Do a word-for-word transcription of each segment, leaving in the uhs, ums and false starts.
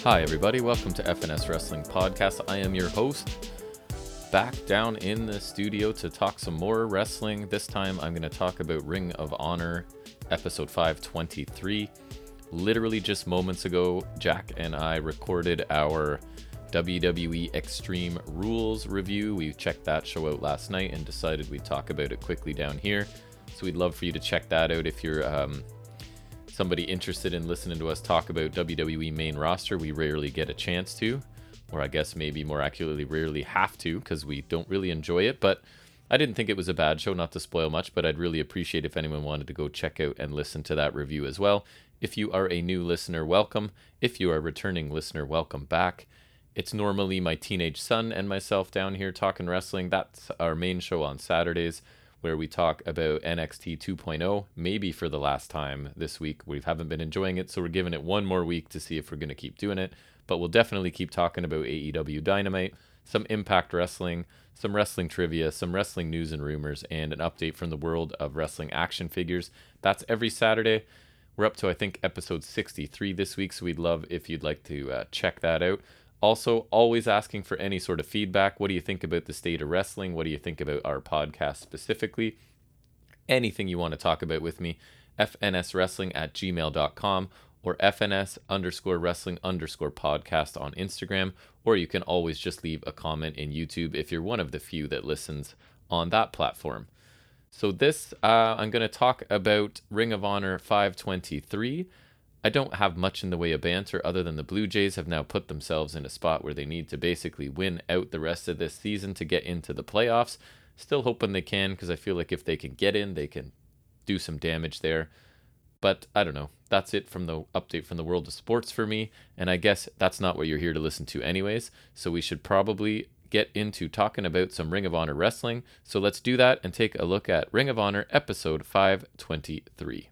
Hi, everybody. Welcome to F N S Wrestling Podcast. I am your host, back down in the studio to talk some more wrestling. This time, I'm going to talk about Ring of Honor, episode five twenty-three. Literally just moments ago, Jack and I recorded our W W E Extreme Rules review. We checked that show out last night and decided we'd talk about it quickly down here. So we'd love for you to check that out if you're um, somebody interested in listening to us talk about W W E main roster. We rarely get a chance to, or I guess maybe more accurately, rarely have to, because we don't really enjoy it. But I didn't think it was a bad show, not to spoil much, but I'd really appreciate if anyone wanted to go check out and listen to that review as well. If you are a new listener, welcome. If you are a returning listener, welcome back. It's normally my teenage son and myself down here talking wrestling. That's our main show on Saturdays, where we talk about N X T two point oh, maybe for the last time this week. We haven't been enjoying it, so we're giving it one more week to see if we're going to keep doing it. But we'll definitely keep talking about A E W Dynamite, some Impact Wrestling, some wrestling trivia, some wrestling news and rumors, and an update from the world of wrestling action figures. That's every Saturday. We're up to, I think, episode sixty-three this week, so we'd love if you'd like to uh, check that out. Also, always asking for any sort of feedback. What do you think about the state of wrestling? What do you think about our podcast specifically? Anything you want to talk about with me, fnswrestling at gmail dot com or fns underscore wrestling underscore podcast on Instagram, or you can always just leave a comment in YouTube if you're one of the few that listens on that platform. So this, uh, I'm going to talk about Ring of Honor five twenty-three. I don't have much in the way of banter other than the Blue Jays have now put themselves in a spot where they need to basically win out the rest of this season to get into the playoffs. Still hoping they can, because I feel like if they can get in, they can do some damage there. But I don't know. That's it from the update from the world of sports for me. And I guess that's not what you're here to listen to anyways. So we should probably get into talking about some Ring of Honor wrestling. So let's do that and take a look at Ring of Honor episode five twenty-three.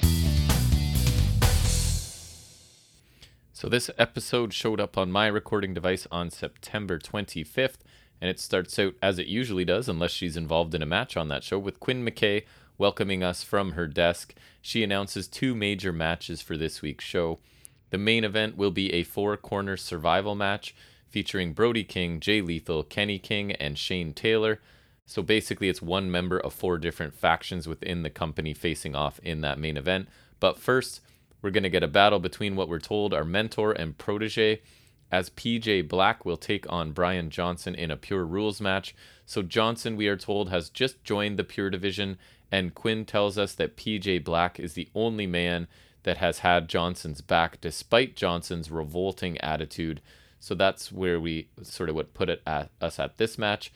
So this episode showed up on my recording device on September twenty-fifth, and it starts out as it usually does, unless she's involved in a match on that show, with Quinn McKay welcoming us from her desk. She announces two major matches for this week's show. The main event will be a four-corner survival match featuring Brody King, Jay Lethal, Kenny King, and Shane Taylor. So basically it's one member of four different factions within the company facing off in that main event. But first, we're going to get a battle between what we're told are mentor and protege, as P J Black will take on Brian Johnson in a Pure Rules match. So Johnson, we are told, has just joined the Pure Division, and Quinn tells us that P J Black is the only man that has had Johnson's back despite Johnson's revolting attitude. So that's where we sort of would put it at us at this match.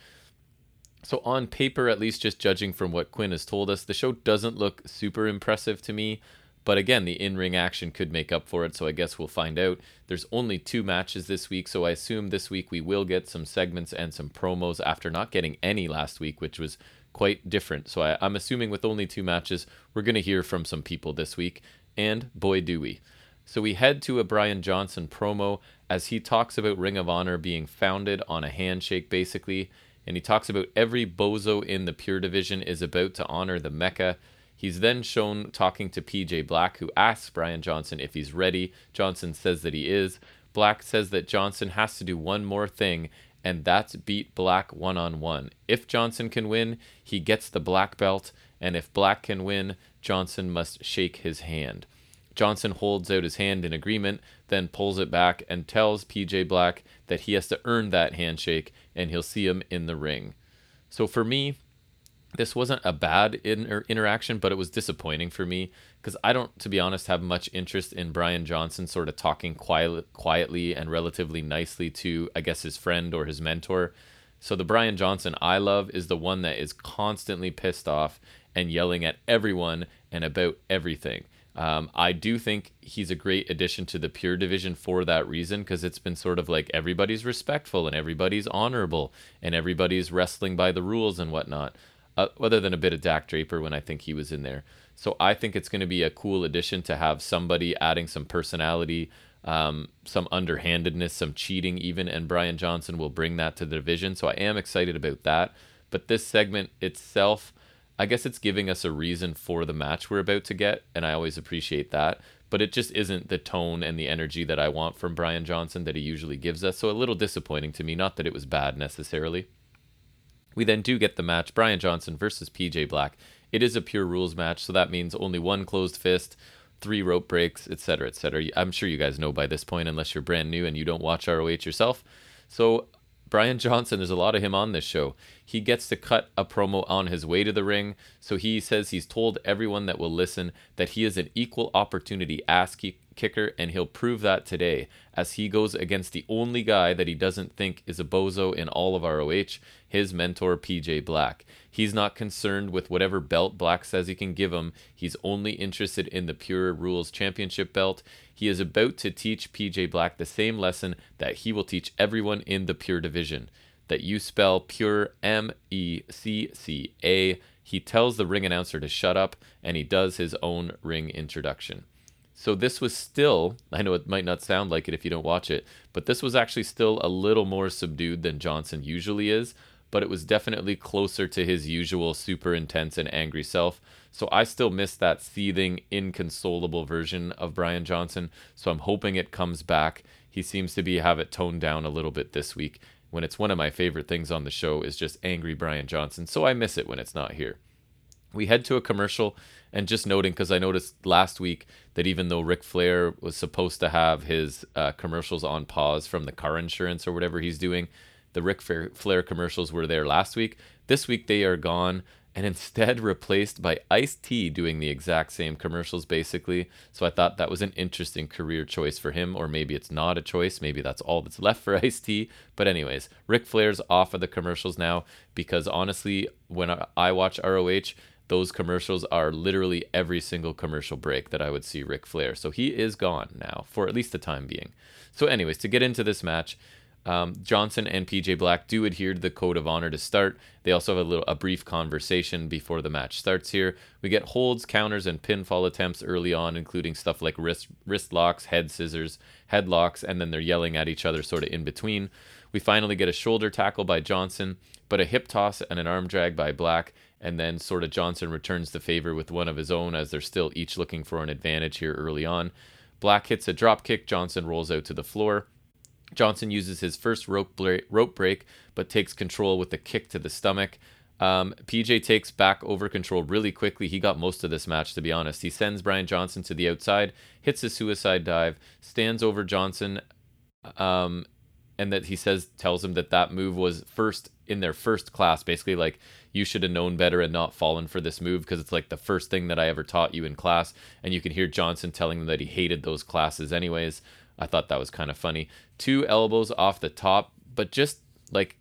So on paper, at least just judging from what Quinn has told us, the show doesn't look super impressive to me. But again, the in-ring action could make up for it, so I guess we'll find out. There's only two matches this week, so I assume this week we will get some segments and some promos after not getting any last week, which was quite different. So I, I'm assuming with only two matches, we're going to hear from some people this week, and boy do we. So we head to a Brian Johnson promo as he talks about Ring of Honor being founded on a handshake, basically, and he talks about every bozo in the Pure Division is about to honor the Mecca. He's then shown talking to P J Black, who asks Brian Johnson if he's ready. Johnson says that he is. Black says that Johnson has to do one more thing, and that's beat Black one-on-one. If Johnson can win, he gets the black belt, and if Black can win, Johnson must shake his hand. Johnson holds out his hand in agreement, then pulls it back and tells P J Black that he has to earn that handshake, and he'll see him in the ring. So for me, this wasn't a bad inter- interaction, but it was disappointing for me because I don't, to be honest, have much interest in Brian Johnson sort of talking quiet, quietly and relatively nicely to, I guess, his friend or his mentor. So the Brian Johnson I love is the one that is constantly pissed off and yelling at everyone and about everything. Um, I do think he's a great addition to the Pure Division for that reason, because it's been sort of like everybody's respectful and everybody's honorable and everybody's wrestling by the rules and whatnot. Uh, other than a bit of Dak Draper when I think he was in there. So I think it's going to be a cool addition to have somebody adding some personality, um, some underhandedness, some cheating even, and Brian Johnson will bring that to the division. So I am excited about that. But this segment itself, I guess it's giving us a reason for the match we're about to get, and I always appreciate that. but it just isn't the tone and the energy that I want from Brian Johnson that he usually gives us. So a little disappointing to me. Not that it was bad necessarily. We then do get the match, Brian Johnson versus P J Black. It is a pure rules match, so that means only one closed fist, three rope breaks, et cetera, et cetera. I'm sure you guys know by this point, unless you're brand new and you don't watch R O H yourself. So Brian Johnson, there's a lot of him on this show. He gets to cut a promo on his way to the ring. So he says he's told everyone that will listen that he is an equal opportunity ass kicker, and he'll prove that today as he goes against the only guy that he doesn't think is a bozo in all of R O H, his mentor P J Black. He's not concerned with whatever belt Black says he can give him. He's only interested in the Pure Rules Championship belt. He is about to teach P J Black the same lesson that he will teach everyone in the Pure division, that you spell Pure M E C C A. He tells the ring announcer to shut up, and he does his own ring introduction. So this was still, I know it might not sound like it if you don't watch it, but this was actually still a little more subdued than Johnson usually is, but it was definitely closer to his usual super intense and angry self. So I still miss that seething, inconsolable version of Brian Johnson, so I'm hoping it comes back. He seems to be have it toned down a little bit this week, when it's one of my favorite things on the show is just angry Brian Johnson, so I miss it when it's not here. We head to a commercial, and just noting, because I noticed last week that even though Ric Flair was supposed to have his uh, commercials on pause from the car insurance or whatever he's doing, the Ric Flair commercials were there last week. This week they are gone and instead replaced by Ice-T doing the exact same commercials basically. So I thought that was an interesting career choice for him, or maybe it's not a choice. Maybe that's all that's left for Ice-T. But anyways, Ric Flair's off of the commercials now, because honestly, when I watch R O H, those commercials are literally every single commercial break that I would see Ric Flair. So he is gone now, for at least the time being. So anyways, to get into this match, um, Johnson and P J Black do adhere to the code of honor to start. They also have a little a brief conversation before the match starts here. We get holds, counters, and pinfall attempts early on, including stuff like wrist, wrist locks, head scissors, headlocks, and then they're yelling at each other sort of in between. We finally get a shoulder tackle by Johnson, but a hip toss and an arm drag by Black, and then sort of Johnson returns the favor with one of his own as they're still each looking for an advantage here early on. Black hits a drop kick, Johnson rolls out to the floor. Johnson uses his first rope break, rope break but takes control with a kick to the stomach. Um, P J takes back over control really quickly. He got most of this match, to be honest. He sends Brian Johnson to the outside, hits a suicide dive, stands over Johnson, um, and that he says tells him that that move was first in their first class, basically like you should have known better and not fallen for this move because it's like the first thing that I ever taught you in class. And you can hear Johnson telling him that he hated those classes anyways. I thought that was kind of funny. Two elbows off the top, but just like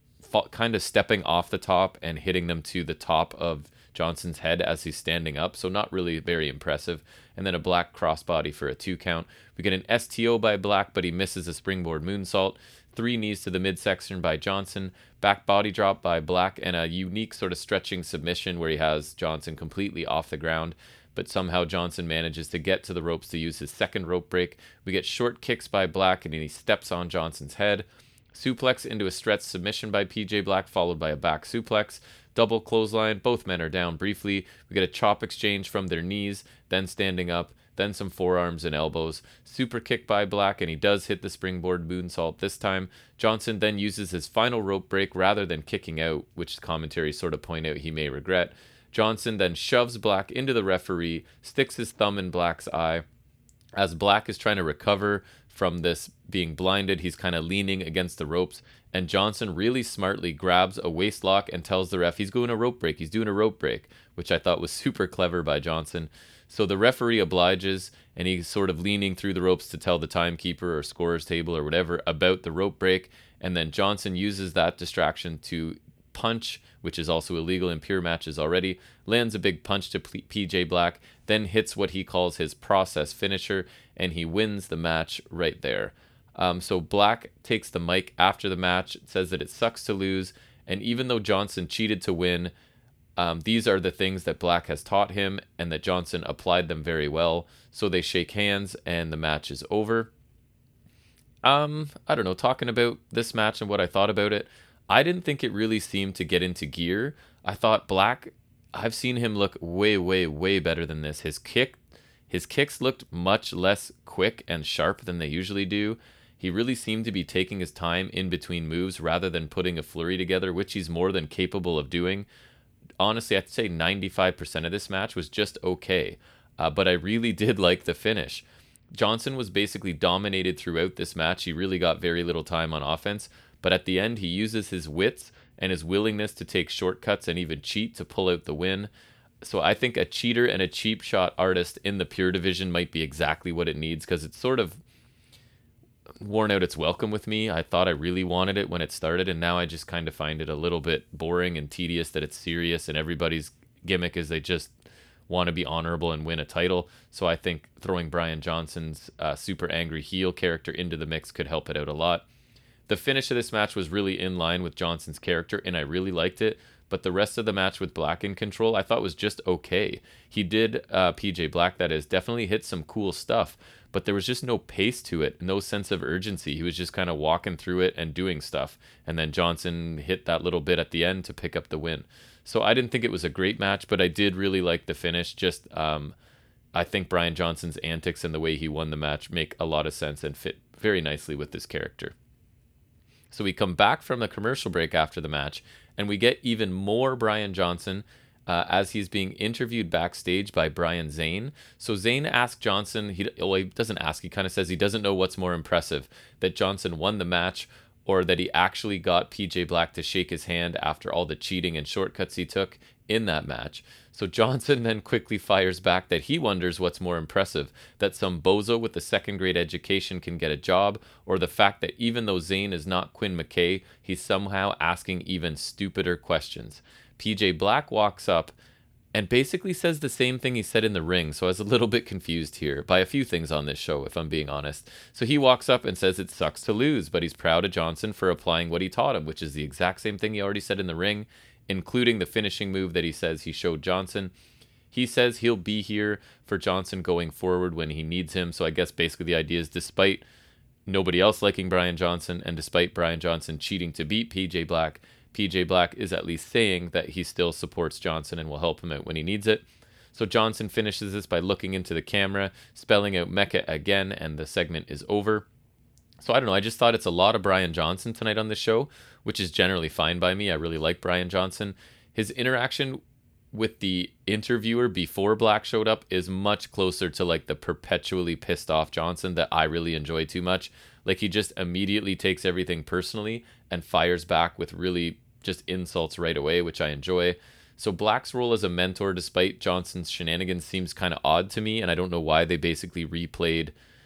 kind of stepping off the top and hitting them to the top of Johnson's head as he's standing up. So not really very impressive. And then a Black crossbody for a two count. We get an S T O by Black, but he misses a springboard moonsault. Three knees to the midsection by Johnson. Back body drop by Black, and a unique sort of stretching submission where he has Johnson completely off the ground. But somehow Johnson manages to get to the ropes to use his second rope break. We get short kicks by Black, and he steps on Johnson's head. Suplex into a stretch submission by P J Black, followed by a back suplex. Double clothesline. Both men are down briefly. We get a chop exchange from their knees, then standing up, then some forearms and elbows. Super kick by Black, and he does hit the springboard moonsault this time. Johnson then uses his final rope break rather than kicking out, which commentary sort of point out he may regret. Johnson then shoves Black into the referee, sticks his thumb in Black's eye. As Black is trying to recover from this being blinded, he's kind of leaning against the ropes, and Johnson really smartly grabs a waist lock and tells the ref he's doing a rope break. He's doing a rope break, which I thought was super clever by Johnson. So the referee obliges, and he's sort of leaning through the ropes to tell the timekeeper or scorer's table or whatever about the rope break, and then Johnson uses that distraction to punch, which is also illegal in pure matches already, lands a big punch to P J Black, then hits what he calls his process finisher, and he wins the match right there. Um, so Black takes the mic after the match, says that it sucks to lose, and even though Johnson cheated to win, um, these are the things that Black has taught him, and that Johnson applied them very well. So they shake hands, and the match is over. Um, I don't know, talking about this match and what I thought about it, I didn't think it really seemed to get into gear. I thought Black, I've seen him look way, way, way better than this. His kick, His kicks looked much less quick and sharp than they usually do. He really seemed to be taking his time in between moves rather than putting a flurry together, which he's more than capable of doing. Honestly, I'd say ninety-five percent of this match was just okay, uh, but I really did like the finish. Johnson was basically dominated throughout this match. He really got very little time on offense, but at the end, he uses his wits and his willingness to take shortcuts and even cheat to pull out the win. So I think a cheater and a cheap shot artist in the pure division might be exactly what it needs, because it's sort of worn out its welcome with me. I thought I really wanted it when it started, and now I just kind of find it a little bit boring and tedious that it's serious and everybody's gimmick is they just want to be honorable and win a title. So I think throwing Brian Johnson's uh, super angry heel character into the mix could help it out a lot. The finish of this match was really in line with Johnson's character, and I really liked it. But the rest of the match with Black in control, I thought was just okay. He did, uh, P J Black, that is, definitely hit some cool stuff, but there was just no pace to it, no sense of urgency. He was just kind of walking through it and doing stuff. And then Johnson hit that little bit at the end to pick up the win. So I didn't think it was a great match, but I did really like the finish. Just, um, I think Brian Johnson's antics and the way he won the match make a lot of sense and fit very nicely with this character. So we come back from the commercial break after the match, and we get even more Brian Johnson uh, as he's being interviewed backstage by Brian Zane. So Zane asks Johnson, he, well, he doesn't ask, he kind of says he doesn't know what's more impressive, that Johnson won the match or that he actually got P J Black to shake his hand after all the cheating and shortcuts he took in that match. So Johnson then quickly fires back that he wonders what's more impressive, that some bozo with a second grade education can get a job, or the fact that even though Zane is not Quinn McKay, he's somehow asking even stupider questions. P J Black walks up and basically says the same thing he said in the ring, so I was a little bit confused here by a few things on this show, if I'm being honest. So he walks up and says it sucks to lose, but he's proud of Johnson for applying what he taught him, which is the exact same thing he already said in the ring, including the finishing move that he says he showed Johnson. He says he'll be here for Johnson going forward when he needs him. So I guess basically the idea is, despite nobody else liking Brian Johnson and despite Brian Johnson cheating to beat P J Black, P J Black is at least saying that he still supports Johnson and will help him out when he needs it. So Johnson finishes this by looking into the camera, spelling out Mecca again, and the segment is over. So I don't know, I just thought it's a lot of Brian Johnson tonight on this show, which is generally fine by me. I really like Brian Johnson. His interaction with the interviewer before Black showed up is much closer to like the perpetually pissed off Johnson that I really enjoy too much. Like, he just immediately takes everything personally and fires back with really just insults right away, which I enjoy. So Black's role as a mentor, despite Johnson's shenanigans, seems kind of odd to me, and I don't know why they basically replayed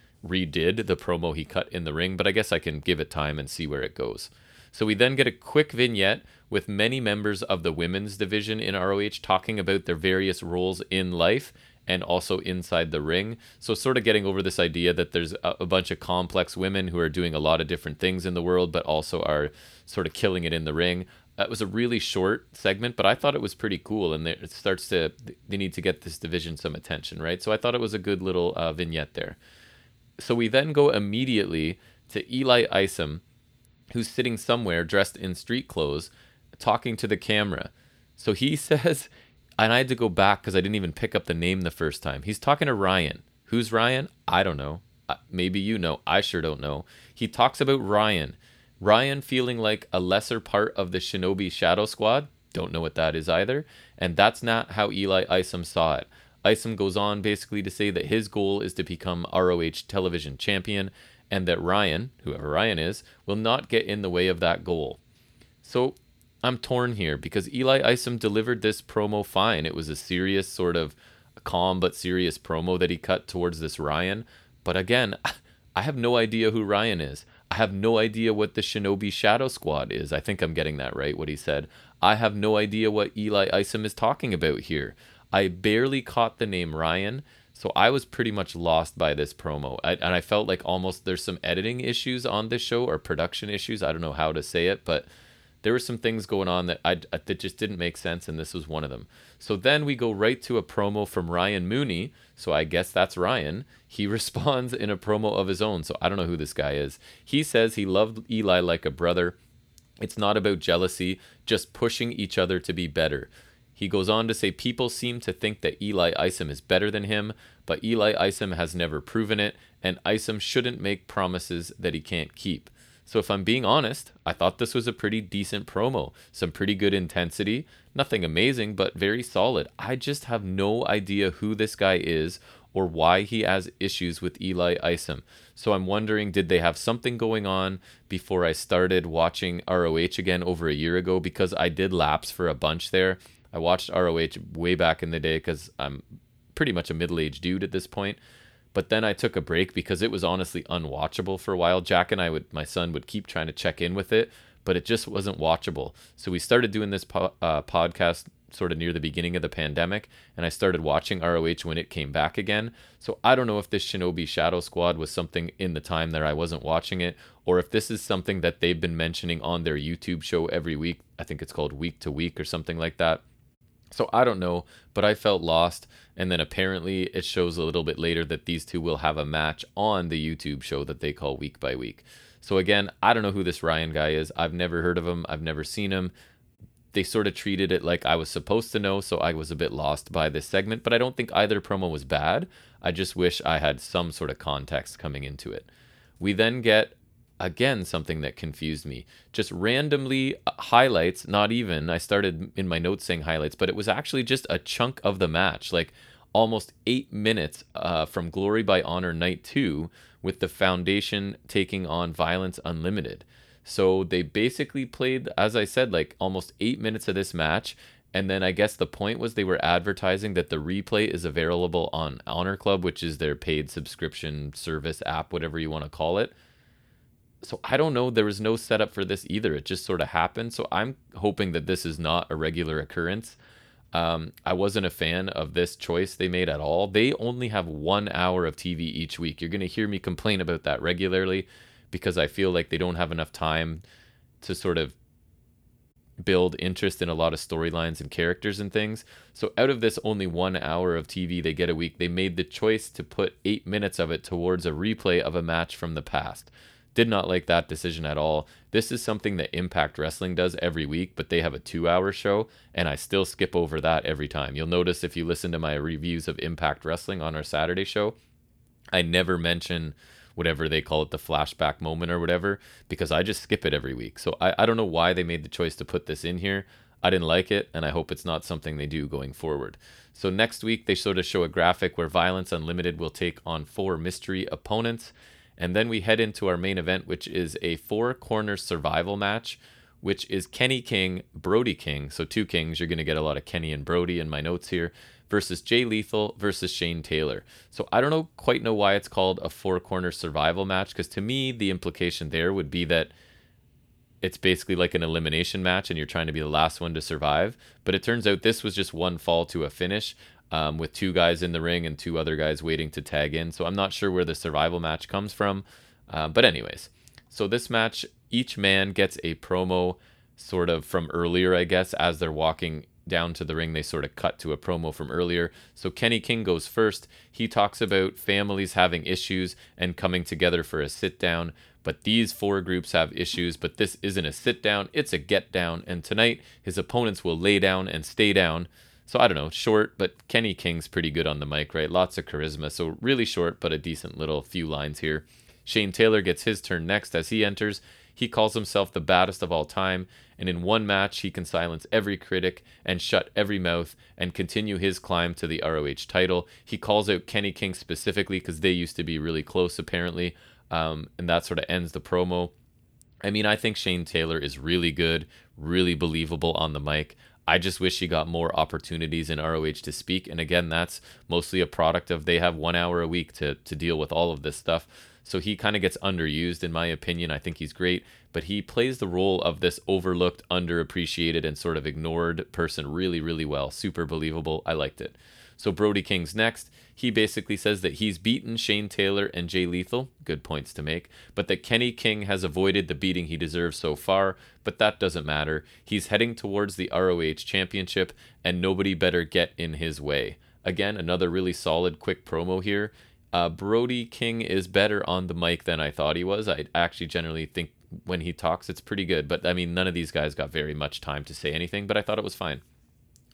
redid the promo he cut in the ring, but I guess I can give it time and see where it goes. So we then get a quick vignette with many members of the women's division in R O H talking about their various roles in life and also inside the ring. So sort of getting over this idea that there's a, a bunch of complex women who are doing a lot of different things in the world, but also are sort of killing it in the ring. It was a really short segment, but I thought it was pretty cool, and it starts to, they need to get this division some attention, right? So I thought it was a good little uh, vignette there. So we then go immediately to Eli Isom, who's sitting somewhere dressed in street clothes, talking to the camera. So he says, and I had to go back because I didn't even pick up the name the first time. He's talking to Ryan. Who's Ryan? I don't know. Maybe you know. I sure don't know. He talks about Ryan. Ryan feeling like a lesser part of the Shinobi Shadow Squad. Don't know what that is either. And that's not how Eli Isom saw it. Isom goes on basically to say that his goal is to become R O H television champion, and that Ryan, whoever Ryan is, will not get in the way of that goal. So I'm torn here because Eli Isom delivered this promo fine. It was a serious, sort of calm but serious promo that he cut towards this Ryan. But again, I have no idea who Ryan is. I have no idea what the Shinobi Shadow Squad is. I think I'm getting that right, what he said. I have no idea what Eli Isom is talking about here. I barely caught the name Ryan, so I was pretty much lost by this promo. I, and I felt like almost there's some editing issues on this show, or production issues. I don't know how to say it, but there were some things going on that I that just didn't make sense, and this was one of them. So then we go right to a promo from Ryan Mooney. So I guess that's Ryan. He responds in a promo of his own, so I don't know who this guy is. He says he loved Eli like a brother. It's not about jealousy, just pushing each other to be better. He goes on to say people seem to think that Eli Isom is better than him, but Eli Isom has never proven it, and Isom shouldn't make promises that he can't keep. So if I'm being honest, I thought this was a pretty decent promo. Some pretty good intensity. Nothing amazing, but very solid. I just have no idea who this guy is or why he has issues with Eli Isom. So I'm wondering, did they have something going on before I started watching R O H again over a year ago? Because I did lapse for a bunch there. I watched R O H way back in the day because I'm pretty much a middle-aged dude at this point. But then I took a break because it was honestly unwatchable for a while. Jack and I would, my son would keep trying to check in with it, but it just wasn't watchable. So we started doing this po- uh, podcast sort of near the beginning of the pandemic, and I started watching R O H when it came back again. So I don't know if this Shinobi Shadow Squad was something in the time that I wasn't watching it, or if this is something that they've been mentioning on their YouTube show every week. I think it's called Week to Week or something like that. So I don't know, but I felt lost. And then apparently it shows a little bit later that these two will have a match on the YouTube show that they call Week by Week. So again, I don't know who this Ryan guy is. I've never heard of him. I've never seen him. They sort of treated it like I was supposed to know, so I was a bit lost by this segment. But I don't think either promo was bad. I just wish I had some sort of context coming into it. We then get again something that confused me, just randomly highlights, not even I started in my notes saying highlights, but it was actually just a chunk of the match, like almost eight minutes uh, from Glory by Honor night two, with the Foundation taking on Violence Unlimited. So they basically played, as I said, like almost eight minutes of this match, and then I guess the point was they were advertising that the replay is available on Honor Club, which is their paid subscription service app, whatever you want to call it. So I don't know, there was no setup for this either. It just sort of happened. So I'm hoping that this is not a regular occurrence. Um, I wasn't a fan of this choice they made at all. They only have one hour of T V each week. You're going to hear me complain about that regularly because I feel like they don't have enough time to sort of build interest in a lot of storylines and characters and things. So out of this only one hour of T V they get a week, they made the choice to put eight minutes of it towards a replay of a match from the past. Did not like that decision at all. This is something that Impact Wrestling does every week, but they have a two-hour show, and I still skip over that every time. You'll notice if you listen to my reviews of Impact Wrestling on our Saturday show, I never mention whatever they call it, the flashback moment or whatever, because I just skip it every week. So I, I don't know why they made the choice to put this in here. I didn't like it, and I hope it's not something they do going forward. So next week, they sort of show a graphic where Violence Unlimited will take on four mystery opponents. And then we head into our main event, which is a four-corner survival match, which is Kenny King, Brody King. So two Kings, you're going to get a lot of Kenny and Brody in my notes here, versus Jay Lethal versus Shane Taylor. So I don't know quite know why it's called a four-corner survival match, because to me, the implication there would be that it's basically like an elimination match and you're trying to be the last one to survive. But it turns out this was just one fall to a finish. Um, with two guys in the ring and two other guys waiting to tag in. So I'm not sure where the survival match comes from. Uh, but anyways, so this match, each man gets a promo sort of from earlier, I guess, as they're walking down to the ring. They sort of cut to a promo from earlier. So Kenny King goes first. He talks about families having issues and coming together for a sit down. But these four groups have issues, but this isn't a sit down, it's a get down. And tonight, his opponents will lay down and stay down. So I don't know, short, but Kenny King's pretty good on the mic, right? Lots of charisma. So really short, but a decent little few lines here. Shane Taylor gets his turn next as he enters. He calls himself the baddest of all time. And in one match, he can silence every critic and shut every mouth and continue his climb to the R O H title. He calls out Kenny King specifically because they used to be really close, apparently. Um, and that sort of ends the promo. I mean, I think Shane Taylor is really good, really believable on the mic. I just wish he got more opportunities in R O H to speak. And again, that's mostly a product of they have one hour a week to, to deal with all of this stuff. So he kind of gets underused, in my opinion. I think he's great, but he plays the role of this overlooked, underappreciated, and sort of ignored person really, really well. Super believable. I liked it. So Brody King's next. He basically says that he's beaten Shane Taylor and Jay Lethal, good points to make, but that Kenny King has avoided the beating he deserves so far, but that doesn't matter. He's heading towards the R O H championship, and nobody better get in his way. Again, another really solid, quick promo here. Uh, Brody King is better on the mic than I thought he was. I actually generally think when he talks, it's pretty good, but I mean, none of these guys got very much time to say anything, but I thought it was fine.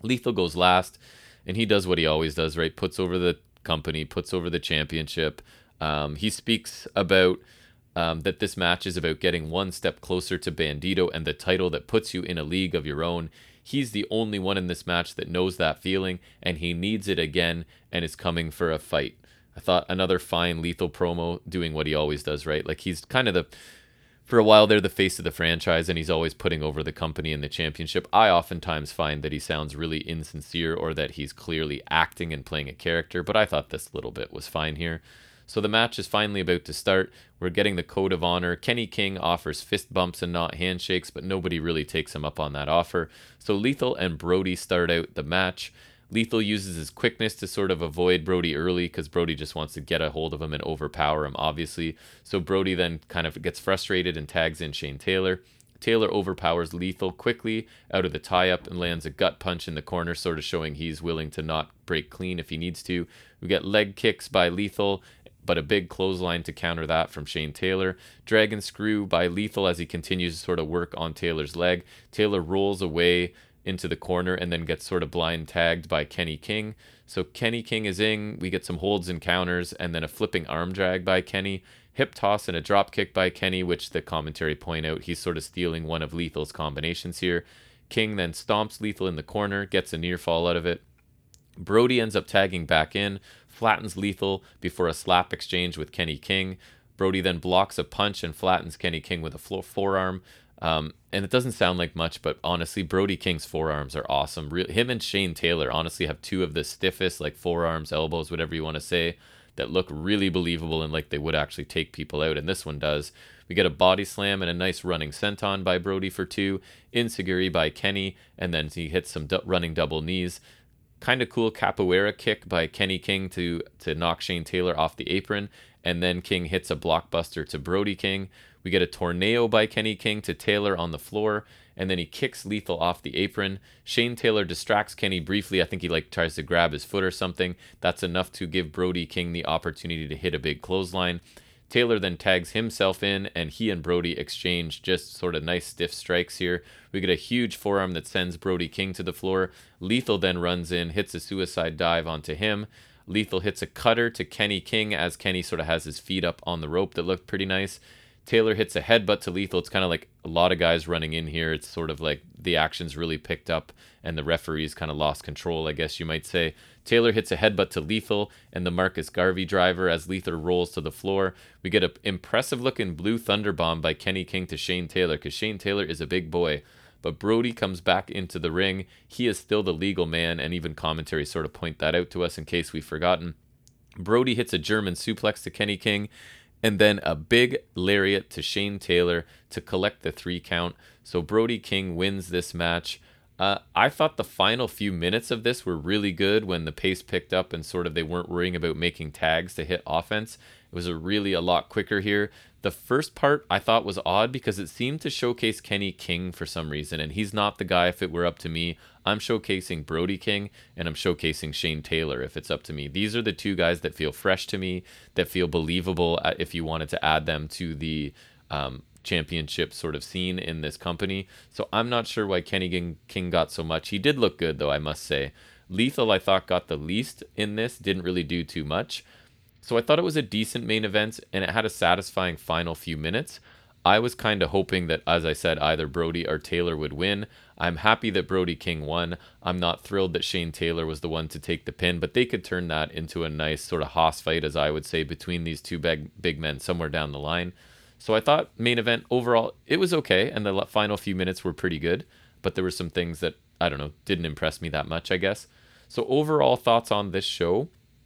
Lethal goes last, and he does what he always does, right? Puts over the company, puts over the championship. Um, he speaks about um, that this match is about getting one step closer to Bandito and the title that puts you in a league of your own. He's the only one in this match that knows that feeling, and he needs it again and is coming for a fight. I thought another fine Lethal promo, doing what he always does, right? Like, he's kind of the, for a while, they're the face of the franchise, and he's always putting over the company in the championship. I oftentimes find that he sounds really insincere, or that he's clearly acting and playing a character, but I thought this little bit was fine here. So the match is finally about to start. We're getting the code of honor. Kenny King offers fist bumps and not handshakes, but nobody really takes him up on that offer. So Lethal and Brody start out the match. Lethal uses his quickness to sort of avoid Brody early, because Brody just wants to get a hold of him and overpower him, obviously. So Brody then kind of gets frustrated and tags in Shane Taylor. Taylor overpowers Lethal quickly out of the tie-up and lands a gut punch in the corner, sort of showing he's willing to not break clean if he needs to. We get leg kicks by Lethal, but a big clothesline to counter that from Shane Taylor. Dragon screw by Lethal as he continues to sort of work on Taylor's leg. Taylor rolls away into the corner and then gets sort of blind tagged by Kenny King. So Kenny King is in. We get some holds and counters, and then a flipping arm drag by Kenny. Hip toss and a drop kick by Kenny, which the commentary point out he's sort of stealing one of Lethal's combinations here. King then stomps Lethal in the corner, gets a near fall out of it. Brody ends up tagging back in, flattens Lethal before a slap exchange with Kenny King. Brody then blocks a punch and flattens Kenny King with a floor forearm. Um, and it doesn't sound like much, but honestly, Brody King's forearms are awesome. Re- him and Shane Taylor honestly have two of the stiffest, like, forearms, elbows, whatever you want to say, that look really believable and like they would actually take people out, and this one does. We get a body slam and a nice running senton by Brody for two, enziguri by Kenny, and then he hits some du- running double knees. Kind of cool capoeira kick by Kenny King to to knock Shane Taylor off the apron, and then King hits a blockbuster to Brody King. We get a tornado by Kenny King to Taylor on the floor, and then he kicks Lethal off the apron. Shane Taylor distracts Kenny briefly. I think he like tries to grab his foot or something. That's enough to give Brody King the opportunity to hit a big clothesline. Taylor then tags himself in, and he and Brody exchange just sort of nice stiff strikes here. We get a huge forearm that sends Brody King to the floor. Lethal then runs in, hits a suicide dive onto him. Lethal hits a cutter to Kenny King as Kenny sort of has his feet up on the rope that looked pretty nice. Taylor hits a headbutt to Lethal. It's kind of like a lot of guys running in here. It's sort of like the action's really picked up and the referees kind of lost control, I guess you might say. Taylor hits a headbutt to Lethal and the Marcus Garvey driver as Lethal rolls to the floor. We get an impressive-looking blue thunderbomb by Kenny King to Shane Taylor, because Shane Taylor is a big boy. But Brody comes back into the ring. He is still the legal man, and even commentary sort of point that out to us in case we've forgotten. Brody hits a German suplex to Kenny King, and then a big lariat to Shane Taylor to collect the three count. So Brody King wins this match. Uh, I thought the final few minutes of this were really good when the pace picked up and sort of they weren't worrying about making tags to hit offense. It was a really a lot quicker here. The first part I thought was odd because it seemed to showcase Kenny King for some reason, and he's not the guy. If it were up to me, I'm showcasing Brody King and I'm showcasing Shane Taylor if it's up to me. These are the two guys that feel fresh to me, that feel believable if you wanted to add them to the um, championship sort of scene in this company. So I'm not sure why Kenny King got so much. He did look good though, I must say. Lethal I thought got the least in this, didn't really do too much. So I thought it was a decent main event, and it had a satisfying final few minutes. I was kind of hoping that, as I said, either Brody or Taylor would win. I'm happy that Brody King won. I'm not thrilled that Shane Taylor was the one to take the pin, but they could turn that into a nice sort of hoss fight, as I would say, between these two big, big men somewhere down the line. So I thought main event overall, it was okay, and the final few minutes were pretty good, but there were some things that, I don't know, didn't impress me that much, I guess. So overall thoughts on this show,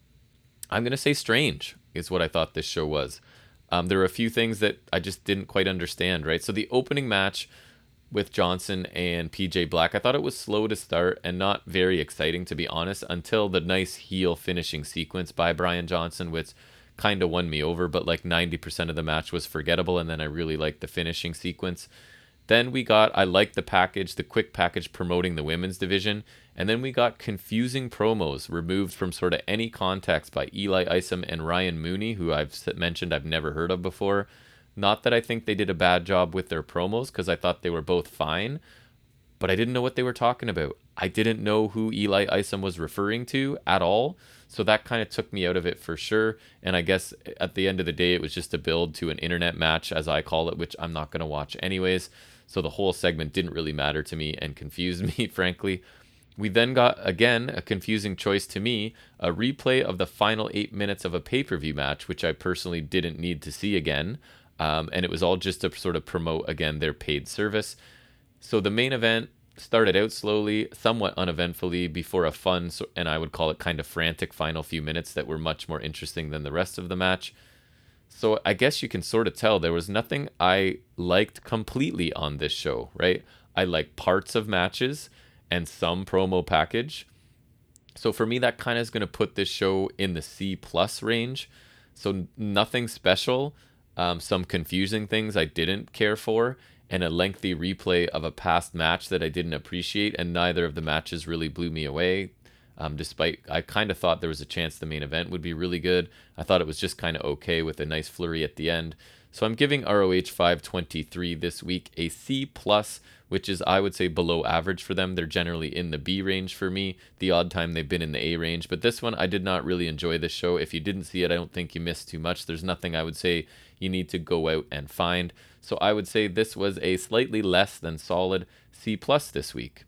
I'm going to say strange is what I thought this show was. Um, there were a few things that I just didn't quite understand, right? So the opening match with Johnson and P J Black, I thought it was slow to start and not very exciting, to be honest, until the nice heel finishing sequence by Brian Johnson, which kind of won me over, but like ninety percent of the match was forgettable, and then I really liked the finishing sequence. Then we got, I liked the package, the quick package promoting the women's division. And then we got confusing promos removed from sort of any context by Eli Isom and Ryan Mooney, who I've mentioned I've never heard of before. Not that I think they did a bad job with their promos, because I thought they were both fine. but I didn't know what they were talking about. I didn't know who Eli Isom was referring to at all. So that kind of took me out of it for sure. And I guess at the end of the day, it was just a build to an internet match, as I call it, which I'm not going to watch anyways. So the whole segment didn't really matter to me and confused me, frankly. We then got, again, a confusing choice to me, a replay of the final eight minutes of a pay-per-view match, which I personally didn't need to see again. Um, and it was all just to sort of promote, again, their paid service. So the main event started out slowly, somewhat uneventfully, before a fun, and I would call it kind of frantic final few minutes that were much more interesting than the rest of the match. So I guess you can sort of tell there was nothing I liked completely on this show, right? I like parts of matches and some promo package. So for me, that kind of is going to put this show in the C plus range. So nothing special, um, some confusing things I didn't care for, and a lengthy replay of a past match that I didn't appreciate, and neither of the matches really blew me away. Um, despite, I kind of thought there was a chance the main event would be really good. I thought it was just kind of okay with a nice flurry at the end. So I'm giving R O H five twenty-three this week a C plus, which is, I would say, below average for them. They're generally in the B range for me. The odd time they've been in the A range. But this one, I did not really enjoy this show. If you didn't see it, I don't think you missed too much. There's nothing I would say you need to go out and find. So I would say this was a slightly less than solid C plus this week.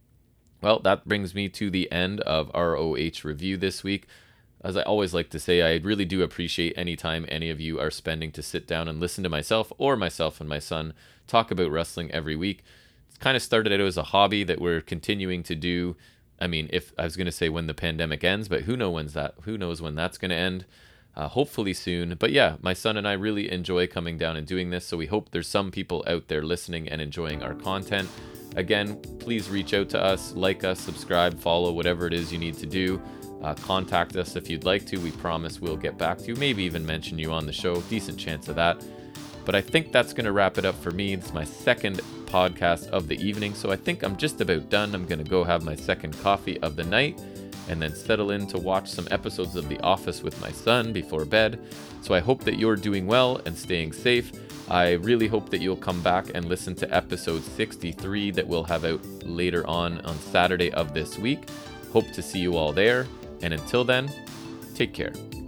Well, that brings me to the end of R O H review this week. As I always like to say, I really do appreciate any time any of you are spending to sit down and listen to myself or myself and my son talk about wrestling every week. It's kind of started out as a hobby that we're continuing to do. I mean, if I was going to say when the pandemic ends, but who knows when's that? Who knows when that's going to end? Uh, hopefully soon. But yeah, my son and I really enjoy coming down and doing this. So we hope there's some people out there listening and enjoying our content. Again, please reach out to us, like us, subscribe, follow, whatever it is you need to do. Uh, contact us if you'd like to. We promise we'll get back to you. Maybe even mention you on the show. Decent chance of that. But I think that's going to wrap it up for me. It's my second podcast of the evening. So I think I'm just about done. I'm going to go have my second coffee of the night and then settle in to watch some episodes of The Office with my son before bed. So I hope that you're doing well and staying safe. I really hope that you'll come back and listen to episode sixty-three that we'll have out later on on Saturday of this week. Hope to see you all there. And until then, take care.